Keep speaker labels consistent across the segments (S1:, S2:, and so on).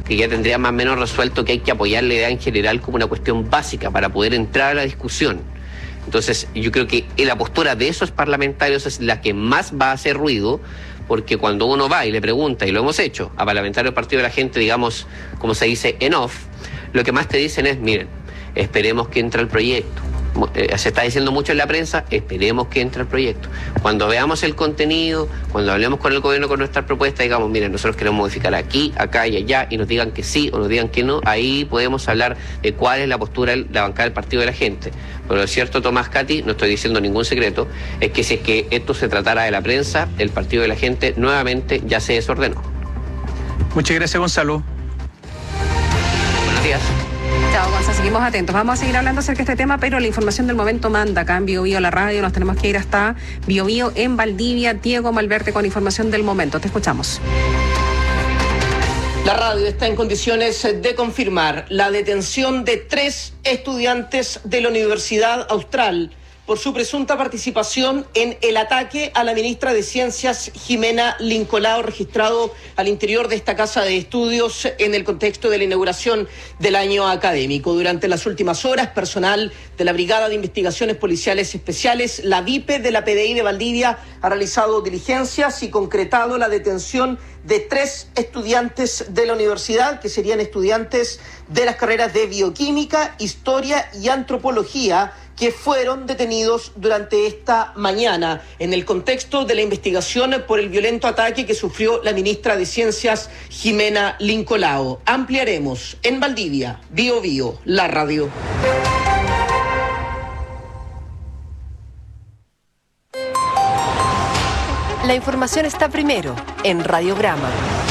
S1: que ya tendría más o menos resuelto que hay que apoyar la idea en general como una cuestión básica para poder entrar a la discusión. Entonces, yo creo que la postura de esos parlamentarios es la que más va a hacer ruido, porque cuando uno va y le pregunta, y lo hemos hecho, a parlamentarios del Partido de la Gente, digamos, como se dice, en off, lo que más te dicen es, miren, esperemos que entre el proyecto. Se está diciendo mucho en la prensa, esperemos que entre el proyecto. Cuando veamos el contenido, cuando hablemos con el gobierno con nuestras propuestas, digamos, miren, nosotros queremos modificar aquí, acá y allá, y nos digan que sí o nos digan que no, ahí podemos hablar de cuál es la postura de la bancada del Partido de la Gente. Pero lo cierto, Tomás, Katy, no estoy diciendo ningún secreto, es que si es que esto se tratara de la prensa, el Partido de la Gente nuevamente ya se desordenó.
S2: Muchas gracias, Gonzalo.
S1: Buenos días.
S3: Chao, Gonzalo, seguimos atentos. Vamos a seguir hablando acerca de este tema, pero la información del momento manda acá en Bio Bio la radio. Nos tenemos que ir hasta Bio Bio en Valdivia. Diego Malverte con información del momento. Te escuchamos.
S4: La radio está en condiciones de confirmar la detención de 3 estudiantes de la Universidad Austral por su presunta participación en el ataque a la ministra de Ciencias, Jimena Lincolao, registrado al interior de esta casa de estudios en el contexto de la inauguración del año académico. Durante las últimas horas, personal de la Brigada de Investigaciones Policiales Especiales, la VIPE de la PDI de Valdivia, ha realizado diligencias y concretado la detención de 3 estudiantes de la universidad, que serían estudiantes de las carreras de Bioquímica, Historia y Antropología, que fueron detenidos durante esta mañana en el contexto de la investigación por el violento ataque que sufrió la ministra de Ciencias, Jimena Lincolao. Ampliaremos en Valdivia, Bio Bio, la radio.
S5: La información está primero en Radiograma.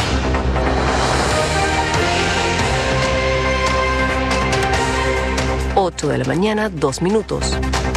S5: Ocho de la mañana, 2 minutos.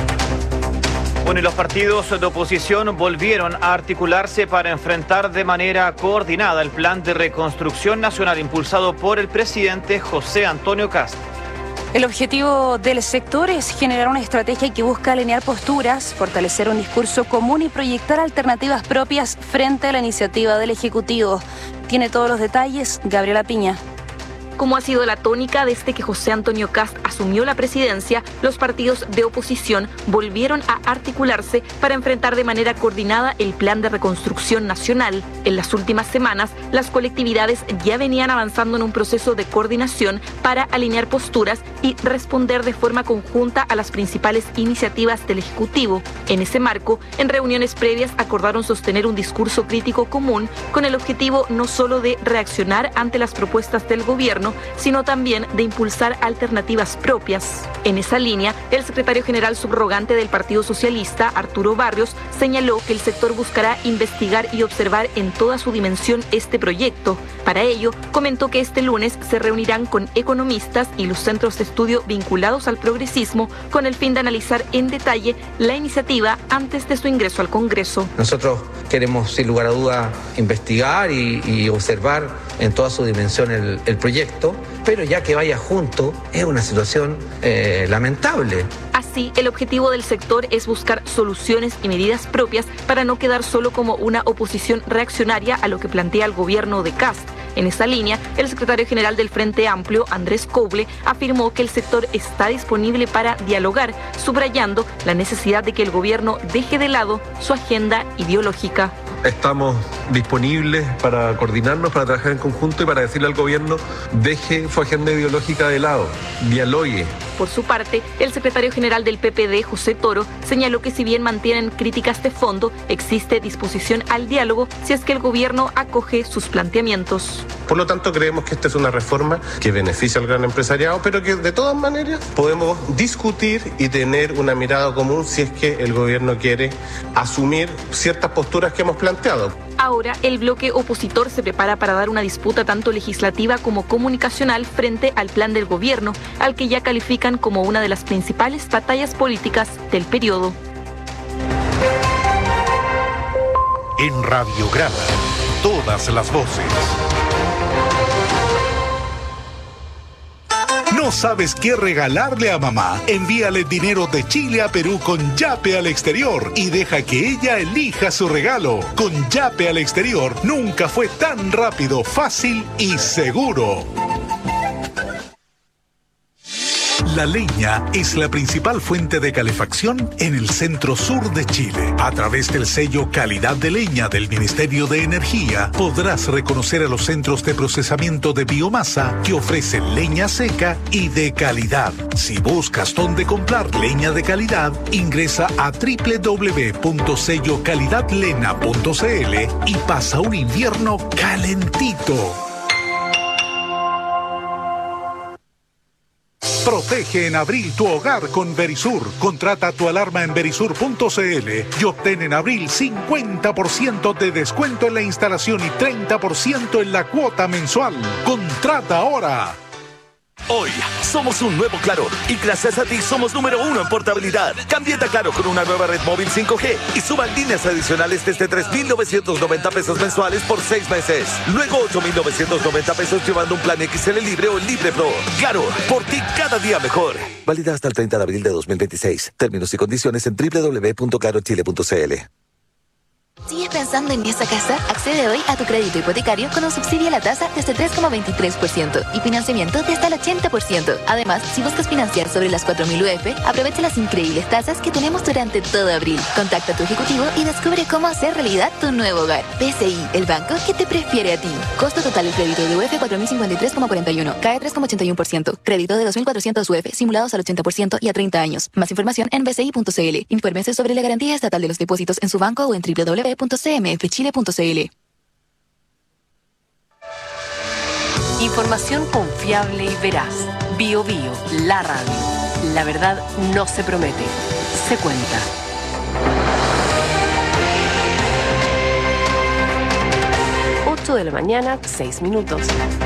S6: Bueno, y los partidos de oposición volvieron a articularse para enfrentar de manera coordinada el plan de reconstrucción nacional impulsado por el presidente José Antonio Kast.
S7: El objetivo del sector es generar una estrategia que busca alinear posturas, fortalecer un discurso común y proyectar alternativas propias frente a la iniciativa del Ejecutivo. Tiene todos los detalles Gabriela Piña.
S8: Como ha sido la tónica desde que José Antonio Kast asumió la presidencia, los partidos de oposición volvieron a articularse para enfrentar de manera coordinada el plan de reconstrucción nacional. En las últimas semanas, las colectividades ya venían avanzando en un proceso de coordinación para alinear posturas y responder de forma conjunta a las principales iniciativas del Ejecutivo. En ese marco, en reuniones previas acordaron sostener un discurso crítico común con el objetivo no solo de reaccionar ante las propuestas del gobierno, sino también de impulsar alternativas propias. En esa línea, el secretario general subrogante del Partido Socialista, Arturo Barrios, señaló que el sector buscará investigar y observar en toda su dimensión este proyecto. Para ello, comentó que este lunes se reunirán con economistas y los centros de estudio vinculados al progresismo con el fin de analizar en detalle la iniciativa antes de su ingreso al Congreso.
S9: Nosotros queremos, sin lugar a duda, investigar y observar en toda su dimensión el proyecto, pero ya que vaya junto es una situación lamentable.
S8: Así, el objetivo del sector es buscar soluciones y medidas propias para no quedar solo como una oposición reaccionaria a lo que plantea el gobierno de Kast. En esa línea, el secretario general del Frente Amplio, Andrés Coble, afirmó que el sector está disponible para dialogar, subrayando la necesidad de que el gobierno deje de lado su agenda ideológica.
S10: Estamos disponibles para coordinarnos, para trabajar en conjunto y para decirle al gobierno, deje su agenda ideológica de lado, dialogue.
S8: Por su parte, el secretario general del PPD, José Toro, señaló que si bien mantienen críticas de fondo, existe disposición al diálogo si es que el gobierno acoge sus planteamientos.
S10: Por lo tanto, creemos que esta es una reforma que beneficia al gran empresariado, pero que de todas maneras podemos discutir y tener una mirada común si es que el gobierno quiere asumir ciertas posturas que hemos planteado.
S8: Ahora, el bloque opositor se prepara para dar una disputa tanto legislativa como comunicacional frente al plan del gobierno, al que ya califican como una de las principales batallas políticas del periodo.
S11: En Radiograma, todas las voces.
S12: ¿No sabes qué regalarle a mamá? Envíale dinero de Chile a Perú con Yape al exterior y deja que ella elija su regalo. Con Yape al exterior nunca fue tan rápido, fácil y seguro. La leña es la principal fuente de calefacción en el centro sur de Chile. A través del sello Calidad de Leña del Ministerio de Energía, podrás reconocer a los centros de procesamiento de biomasa que ofrecen leña seca y de calidad. Si buscas dónde comprar leña de calidad, ingresa a www.sellocalidadlena.cl y pasa un invierno calentito. Protege en abril tu hogar con Verisur. Contrata tu alarma en verisur.cl y obtén en abril 50% de descuento en la instalación y 30% en la cuota mensual. ¡Contrata ahora!
S13: Hoy somos un nuevo Claro y gracias a ti somos número 1 en portabilidad. Cámbiate a Claro con una nueva red móvil 5G y suban líneas adicionales desde 3,990 pesos mensuales por 6 meses. Luego 8,990 pesos llevando un plan XL Libre o Libre Pro. Claro, por ti cada día mejor. Válida hasta el 30 de abril de 2026. Términos y condiciones en www.clarochile.cl.
S14: ¿Sigues pensando en esa casa? Accede hoy a tu crédito hipotecario con un subsidio a la tasa desde 3,23% y financiamiento de hasta el 80%. Además, si buscas financiar sobre las 4.000 UF, aprovecha las increíbles tasas que tenemos durante todo abril. Contacta a tu ejecutivo y descubre cómo hacer realidad tu nuevo hogar. BCI, el banco que te prefiere a ti. Costo total del crédito de UF 4.053,41. CAE 3,81%. Crédito de 2.400 UF simulados al 80% y a 30 años. Más información en bci.cl. Infórmese sobre la garantía estatal de los depósitos en su banco o en www.cmfchile.cl.
S5: Información confiable y veraz. Bio Bio, la radio. La verdad no se promete, se cuenta. De la mañana, 6 minutos.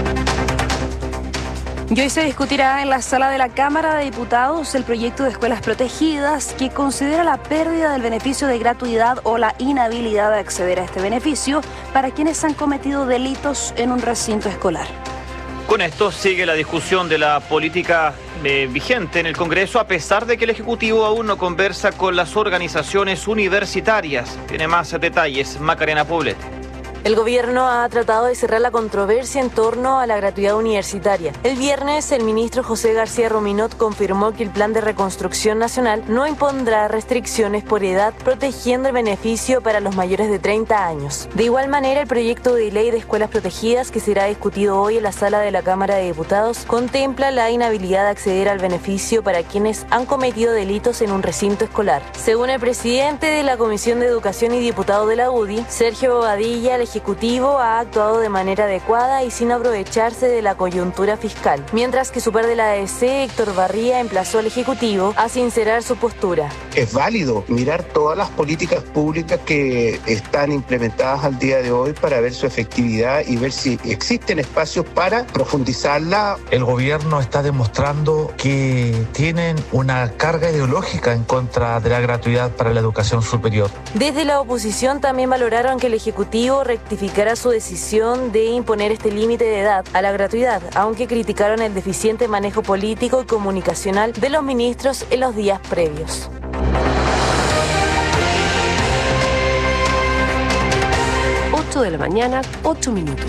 S7: Y hoy se discutirá en la sala de la Cámara de Diputados el proyecto de escuelas protegidas que considera la pérdida del beneficio de gratuidad o la inhabilidad de acceder a este beneficio para quienes han cometido delitos en un recinto escolar.
S6: Con esto sigue la discusión de la política vigente en el Congreso, a pesar de que el Ejecutivo aún no conversa con las organizaciones universitarias. Tiene más detalles Macarena Poblete.
S15: El gobierno ha tratado de cerrar la controversia en torno a la gratuidad universitaria. El viernes, el ministro José García Rominot confirmó que el Plan de Reconstrucción Nacional no impondrá restricciones por edad, protegiendo el beneficio para los mayores de 30 años. De igual manera, el proyecto de ley de escuelas protegidas, que será discutido hoy en la sala de la Cámara de Diputados, contempla la inhabilidad de acceder al beneficio para quienes han cometido delitos en un recinto escolar. Según el presidente de la Comisión de Educación y diputado de la UDI, Sergio Bobadilla, el Ejecutivo ha actuado de manera adecuada y sin aprovecharse de la coyuntura fiscal, mientras que su par de la ADC, Héctor Barría, emplazó al Ejecutivo a sincerar su postura.
S16: Es válido mirar todas las políticas públicas que están implementadas al día de hoy para ver su efectividad y ver si existen espacios para profundizarla.
S9: El gobierno está demostrando que tienen una carga ideológica en contra de la gratuidad para la educación superior.
S15: Desde la oposición también valoraron que el Ejecutivo rectificará su decisión de imponer este límite de edad a la gratuidad, aunque criticaron el deficiente manejo político y comunicacional de los ministros en los días previos.
S5: De la mañana, 8 minutos.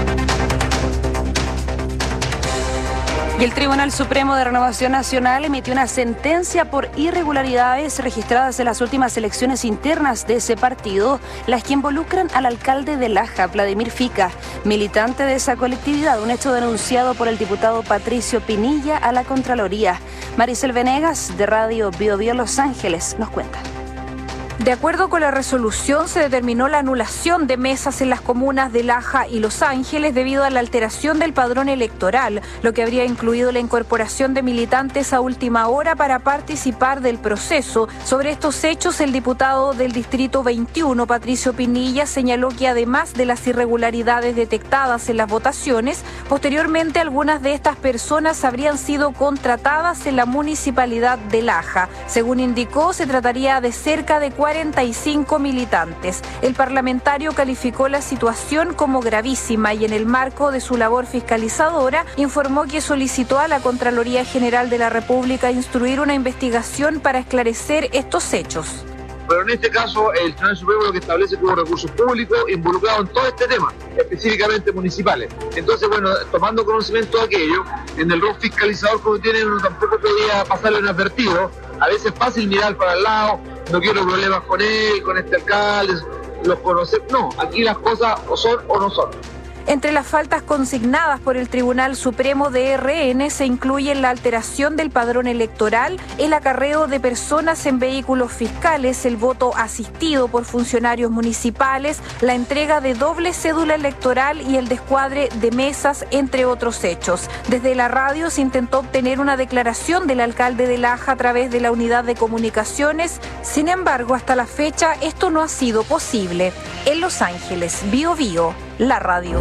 S7: Y el Tribunal Supremo de Renovación Nacional emitió una sentencia por irregularidades registradas en las últimas elecciones internas de ese partido, las que involucran al alcalde de Laja, Vladimir Fica, militante de esa colectividad, un hecho denunciado por el diputado Patricio Pinilla a la Contraloría. Maricel Venegas, de Radio Bio Bio Los Ángeles, nos cuenta.
S17: De acuerdo con la resolución, se determinó la anulación de mesas en las comunas de Laja y Los Ángeles debido a la alteración del padrón electoral, lo que habría incluido la incorporación de militantes a última hora para participar del proceso. Sobre estos hechos, el diputado del Distrito 21, Patricio Pinilla, señaló que además de las irregularidades detectadas en las votaciones, posteriormente algunas de estas personas habrían sido contratadas en la municipalidad de Laja. Según indicó, se trataría de cerca de 4 45 militantes. El parlamentario calificó la situación como gravísima y en el marco de su labor fiscalizadora informó que solicitó a la Contraloría General de la República instruir una investigación para esclarecer estos hechos.
S18: Pero en este caso el Tribunal Supremo lo que establece que hubo recursos públicos involucrados en todo este tema, específicamente municipales. Entonces, bueno, tomando conocimiento de aquello, en el rol fiscalizador que uno tiene, uno tampoco podía pasarlo inadvertido. A veces es fácil mirar para el lado, no quiero problemas con él, con este alcalde, los conocer. No, aquí las cosas o son o no son.
S17: Entre las faltas consignadas por el Tribunal Supremo de RN se incluyen la alteración del padrón electoral, el acarreo de personas en vehículos fiscales, el voto asistido por funcionarios municipales, la entrega de doble cédula electoral y el descuadre de mesas, entre otros hechos. Desde la radio se intentó obtener una declaración del alcalde de Laja a través de la unidad de comunicaciones. Sin embargo, hasta la fecha esto no ha sido posible. En Los Ángeles, BioBio, la radio.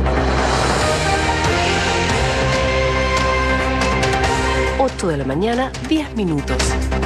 S5: 8 de la mañana, 10 minutos.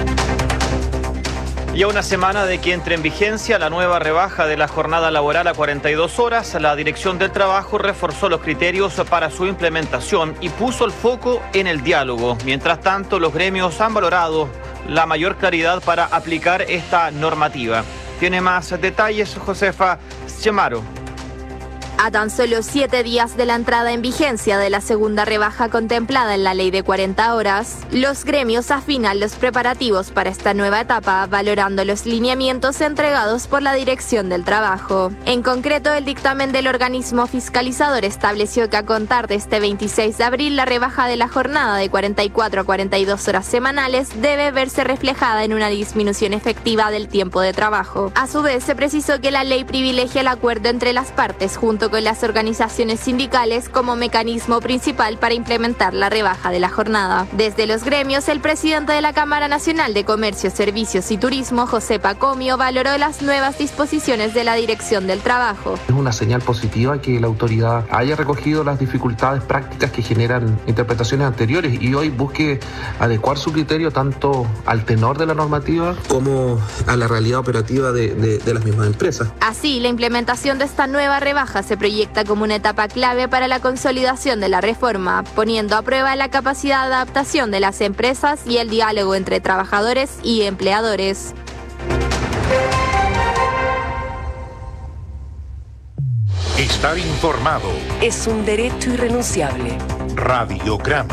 S6: Y a una semana de que entre en vigencia la nueva rebaja de la jornada laboral a 42 horas, la Dirección del Trabajo reforzó los criterios para su implementación y puso el foco en el diálogo. Mientras tanto, los gremios han valorado la mayor claridad para aplicar esta normativa. Tiene más detalles Josefa Schemaro.
S19: A tan solo 7 días de la entrada en vigencia de la segunda rebaja contemplada en la ley de 40 horas, los gremios afinan los preparativos para esta nueva etapa, valorando los lineamientos entregados por la Dirección del Trabajo. En concreto, el dictamen del organismo fiscalizador estableció que a contar de este 26 de abril, la rebaja de la jornada de 44 a 42 horas semanales debe verse reflejada en una disminución efectiva del tiempo de trabajo. A su vez, se precisó que la ley privilegia el acuerdo entre las partes junto con las organizaciones sindicales como mecanismo principal para implementar la rebaja de la jornada. Desde los gremios, el presidente de la Cámara Nacional de Comercio, Servicios y Turismo, José Pacomio, valoró las nuevas disposiciones de la Dirección del Trabajo.
S9: Es una señal positiva que la autoridad haya recogido las dificultades prácticas que generan interpretaciones anteriores y hoy busque adecuar su criterio tanto al tenor de la normativa como a la realidad operativa de las mismas empresas.
S19: Así, la implementación de esta nueva rebaja se proyecta como una etapa clave para la consolidación de la reforma, poniendo a prueba la capacidad de adaptación de las empresas y el diálogo entre trabajadores y empleadores.
S11: Estar informado
S5: es un derecho irrenunciable.
S11: Radiograma.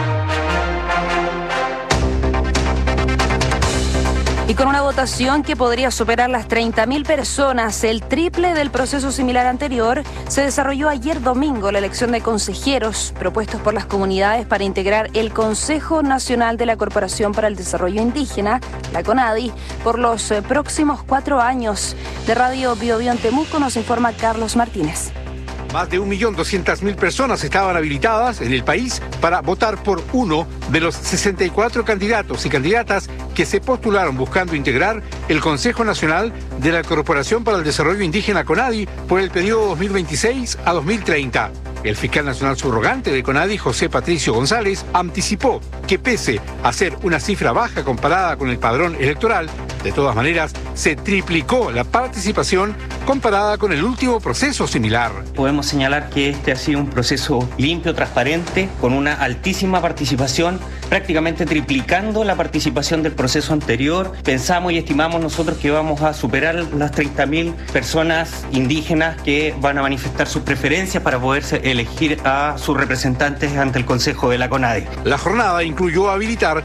S7: Y con una votación que podría superar las 30.000 personas, el triple del proceso similar anterior, se desarrolló ayer domingo la elección de consejeros propuestos por las comunidades para integrar el Consejo Nacional de la Corporación para el Desarrollo Indígena, la CONADI, por los próximos 4 años. De Radio BioBio en Temuco nos informa Carlos Martínez.
S20: Más de 1.200.000 personas estaban habilitadas en el país para votar por uno de los 64 candidatos y candidatas que se postularon buscando integrar el Consejo Nacional de la Corporación para el Desarrollo Indígena CONADI por el periodo 2026 a 2030. El fiscal nacional subrogante de CONADI, José Patricio González, anticipó que pese a ser una cifra baja comparada con el padrón electoral, de todas maneras se triplicó la participación comparada con el último proceso similar.
S21: Podemos señalar que este ha sido un proceso limpio, transparente, con una altísima participación, prácticamente triplicando la participación del proceso anterior. Pensamos y estimamos nosotros que vamos a superar las 30.000 personas indígenas que van a manifestar sus preferencias para poder elegir a sus representantes ante el Consejo de la CONADI.
S20: La jornada incluyó habilitar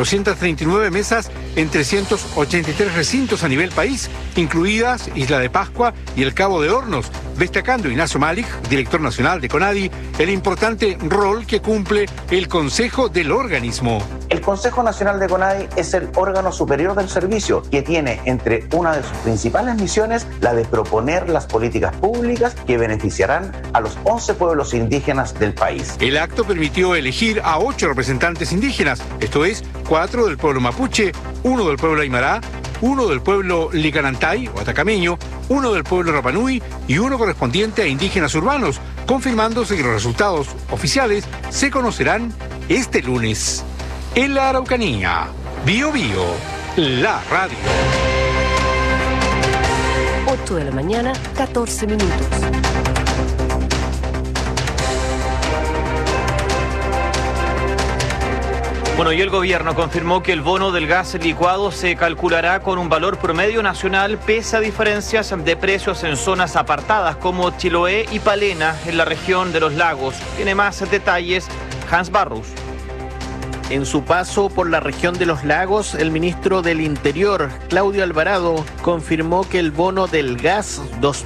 S20: 439 mesas en 383 recintos a nivel país, incluidas Isla de Pascua y el Cabo de Hornos, destacando Ignacio Malik, director nacional de CONADI, el importante rol que cumple el Consejo del organismo.
S22: El Consejo Nacional de CONADI es el órgano superior del servicio que tiene entre una de sus principales misiones la de proponer las políticas públicas que beneficiarán a los 11 pueblos indígenas del país.
S20: El acto permitió elegir a 8 representantes indígenas, esto es, 4 del pueblo mapuche, 1 del pueblo aymara, 1 del pueblo licanantay o atacameño, 1 del pueblo rapanui y 1 correspondiente a indígenas urbanos, confirmándose que los resultados oficiales se conocerán este lunes. En la Araucanía, BioBio, la radio.
S5: 8 de la mañana, 14 minutos.
S6: Bueno, y el gobierno confirmó que el bono del gas licuado se calculará con un valor promedio nacional pese a diferencias de precios en zonas apartadas como Chiloé y Palena en la región de los lagos. Tiene más detalles Hans Barrus.
S1: En su paso por la región de los lagos, el ministro del Interior, Claudio Alvarado, confirmó que el bono del gas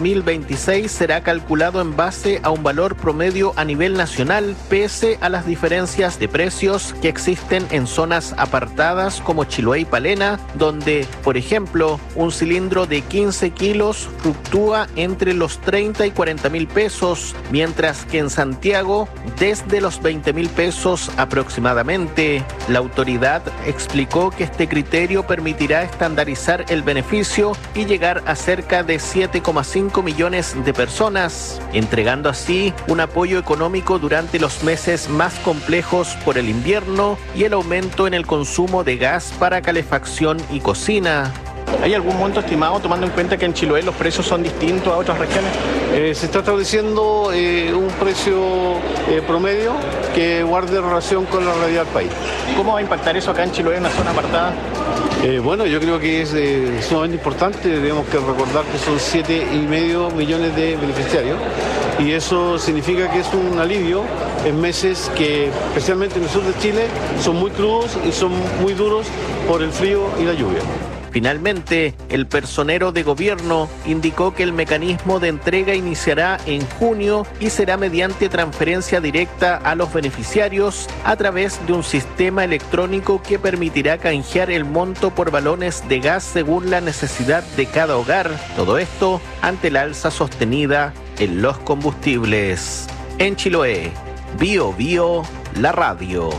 S1: 2026 será calculado en base a un valor promedio a nivel nacional, pese a las diferencias de precios que existen en zonas apartadas como Chiloé y Palena, donde, por ejemplo, un cilindro de 15 kilos fluctúa entre los 30 y 40 mil pesos, mientras que en Santiago, desde los 20 mil pesos aproximadamente. La autoridad explicó que este criterio permitirá estandarizar el beneficio y llegar a cerca de 7,5 millones de personas, entregando así un apoyo económico durante los meses más complejos por el invierno y el aumento en el consumo de gas para calefacción y cocina.
S2: ¿Hay algún monto estimado, tomando en cuenta que en Chiloé los precios son distintos a otras regiones?
S23: Se está estableciendo un precio promedio que guarde relación con la realidad del país.
S2: ¿Cómo va a impactar eso acá en Chiloé, en una zona apartada?
S23: Bueno, yo creo que es sumamente importante. Tenemos que recordar que son 7,5 millones de beneficiarios y eso significa que es un alivio en meses que, especialmente en el sur de Chile, son muy crudos y son muy duros por el frío y la lluvia.
S1: Finalmente, el personero de gobierno indicó que el mecanismo de entrega iniciará en junio y será mediante transferencia directa a los beneficiarios a través de un sistema electrónico que permitirá canjear el monto por balones de gas según la necesidad de cada hogar. Todo esto ante la alza sostenida en los combustibles. En Chiloé, Bio Bio, la radio.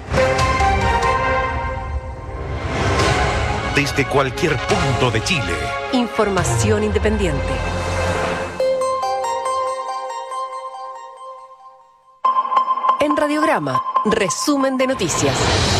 S11: Desde cualquier punto de Chile.
S5: Información independiente. En Radiograma, resumen de noticias.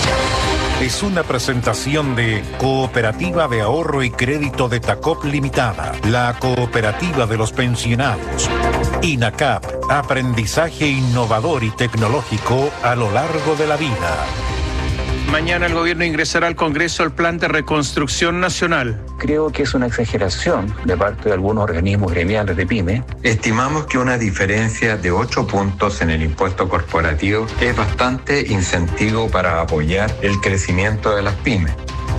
S11: Es una presentación de Cooperativa de Ahorro y Crédito de Tacop Limitada, la cooperativa de los pensionados. INACAP, aprendizaje innovador y tecnológico a lo largo de la vida.
S24: Mañana el gobierno ingresará al Congreso el Plan de Reconstrucción Nacional.
S25: Creo que es una exageración de parte de algunos organismos gremiales de pyme.
S26: Estimamos que una diferencia de 8 puntos en el impuesto corporativo es bastante incentivo para apoyar el crecimiento de las pymes.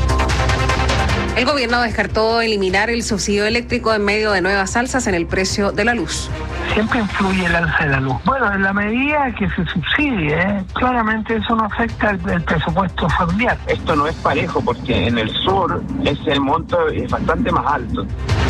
S3: El gobierno descartó eliminar el subsidio eléctrico en medio de nuevas alzas en el precio de la luz.
S27: Siempre influye el alza de la luz. Bueno, en la medida que se subsidie, claramente eso no afecta el presupuesto familiar.
S28: Esto no es parejo porque en el sur el monto es bastante más alto.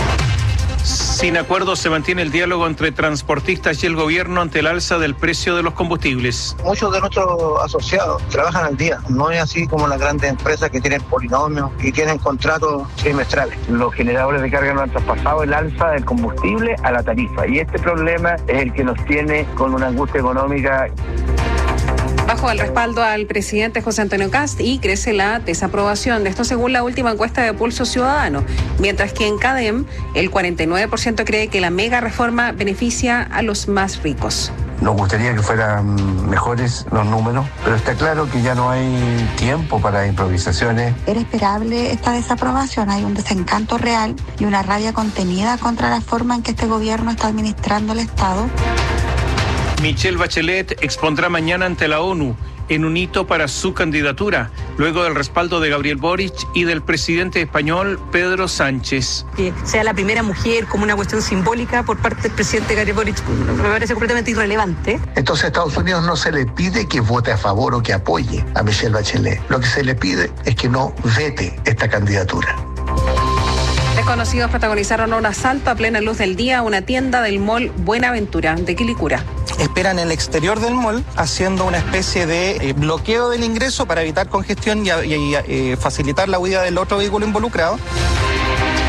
S24: Sin acuerdo se mantiene el diálogo entre transportistas y el gobierno ante el alza del precio de los combustibles.
S29: Muchos de nuestros asociados trabajan al día. No es así como las grandes empresas que tienen polinomios y tienen contratos trimestrales.
S28: Los generadores de carga no han traspasado el alza del combustible a la tarifa y este problema es el que nos tiene con una angustia económica.
S3: Bajo el respaldo al presidente José Antonio Kast y crece la desaprobación de esto según la última encuesta de Pulso Ciudadano, mientras que en CADEM el 49% cree que la mega reforma beneficia a los más ricos.
S30: Nos gustaría que fueran mejores los números, pero está claro que ya no hay tiempo para improvisaciones.
S31: Era esperable esta desaprobación, hay un desencanto real y una rabia contenida contra la forma en que este gobierno está administrando el Estado.
S24: Michelle Bachelet expondrá mañana ante la ONU en un hito para su candidatura, luego del respaldo de Gabriel Boric y del presidente español Pedro Sánchez.
S32: Que sea la primera mujer como una cuestión simbólica por parte del presidente Gabriel Boric me parece completamente irrelevante.
S30: Entonces a Estados Unidos no se le pide que vote a favor o que apoye a Michelle Bachelet. Lo que se le pide es que no vete esta candidatura.
S3: Desconocidos protagonizaron un asalto a plena luz del día a una tienda del mall Buenaventura de Quilicura.
S33: Esperan en el exterior del mall haciendo una especie de bloqueo del ingreso para evitar congestión y facilitar la huida del otro vehículo involucrado.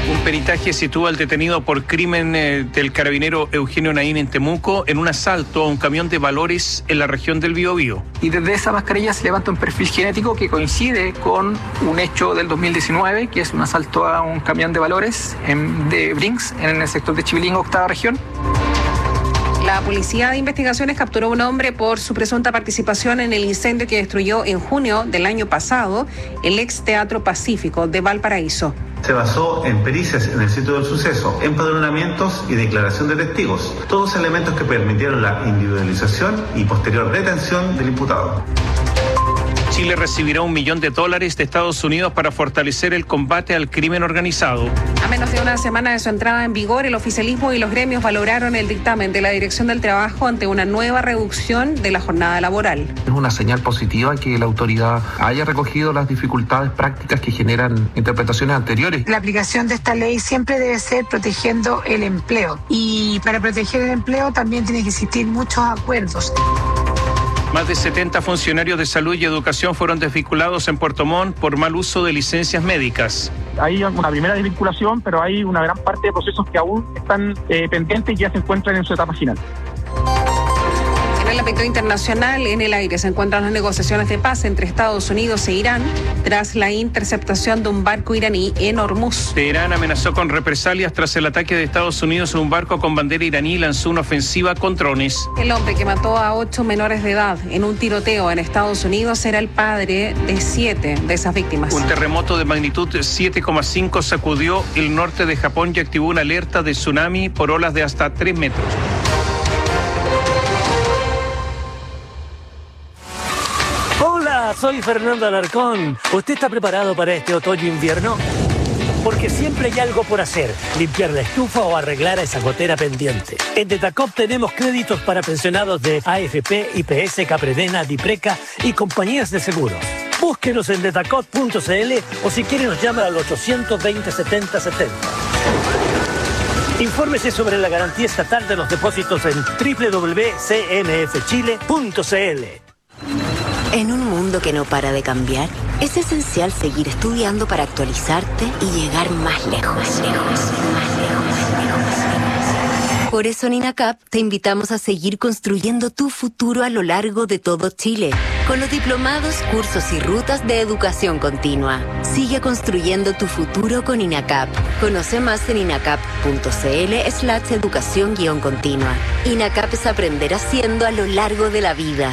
S24: Un peritaje sitúa al detenido por crimen del carabinero Eugenio Naín en Temuco en un asalto a un camión de valores en la región del Biobío.
S4: Y desde esa mascarilla se levanta un perfil genético que coincide con un hecho del 2019, que es un asalto a un camión de valores de Brinks en el sector de Chivilingo, octava región.
S3: La Policía de Investigaciones capturó a un hombre por su presunta participación en el incendio que destruyó en junio del año pasado el ex Teatro Pacífico de Valparaíso.
S7: Se basó en pericias en el sitio del suceso, empadronamientos y declaración de testigos, todos elementos que permitieron la individualización y posterior detención del imputado.
S24: Chile recibirá $1 millón de Estados Unidos para fortalecer el combate al crimen organizado.
S3: A menos de una semana de su entrada en vigor, el oficialismo y los gremios valoraron el dictamen de la Dirección del Trabajo ante una nueva reducción de la jornada laboral.
S8: Es una señal positiva que la autoridad haya recogido las dificultades prácticas que generan interpretaciones anteriores.
S27: La aplicación de esta ley siempre debe ser protegiendo el empleo. Y para proteger el empleo también tiene que existir muchos acuerdos.
S24: Más de 70 funcionarios de salud y educación fueron desvinculados en Puerto Montt por mal uso de licencias médicas.
S9: Hay una primera desvinculación, pero hay una gran parte de procesos que aún están pendientes y ya se encuentran en su etapa final.
S3: En el ámbito internacional, en el aire se encuentran las negociaciones de paz entre Estados Unidos e Irán tras la interceptación de un barco iraní en Hormuz.
S24: Teherán amenazó con represalias tras el ataque de Estados Unidos a un barco con bandera iraní y lanzó una ofensiva con drones.
S3: El hombre que mató a 8 menores de edad en un tiroteo en Estados Unidos era el padre de 7 de esas víctimas.
S24: Un terremoto de magnitud 7,5 sacudió el norte de Japón y activó una alerta de tsunami por olas de hasta 3 metros.
S10: Hola, soy Fernando Alarcón. ¿Usted está preparado para este otoño-invierno? Porque siempre hay algo por hacer, limpiar la estufa o arreglar esa gotera pendiente. En Detacop tenemos créditos para pensionados de AFP, IPS, Capredena, Dipreca y compañías de seguros. Búsquenos en detacop.cl o si quiere nos llama al 820-7070. Infórmese sobre la garantía estatal de los depósitos en www.cnfchile.cl.
S12: En un mundo que no para de cambiar, es esencial seguir estudiando para actualizarte y llegar más lejos. Por eso en INACAP te invitamos a seguir construyendo tu futuro a lo largo de todo Chile, con los diplomados, cursos y rutas de educación continua. Sigue construyendo tu futuro con INACAP. Conoce más en inacap.cl/educación-continua. INACAP es aprender haciendo a lo largo de la vida.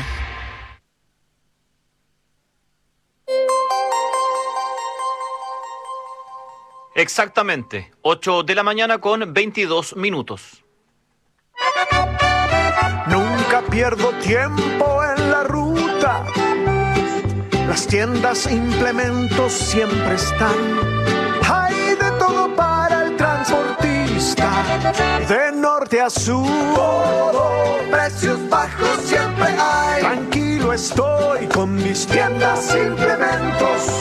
S6: Exactamente, 8 de la mañana con 22 minutos.
S13: Nunca pierdo tiempo en la ruta. Las tiendas e implementos siempre están. Hay de todo para el transportista. De norte a sur, todo, precios bajos siempre hay. Tranquilo estoy con mis tiendas e implementos.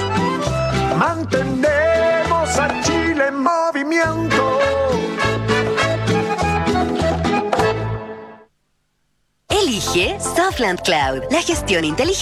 S13: Mantenemos a Chile en movimiento.
S12: Elige Softland Cloud, la gestión inteligente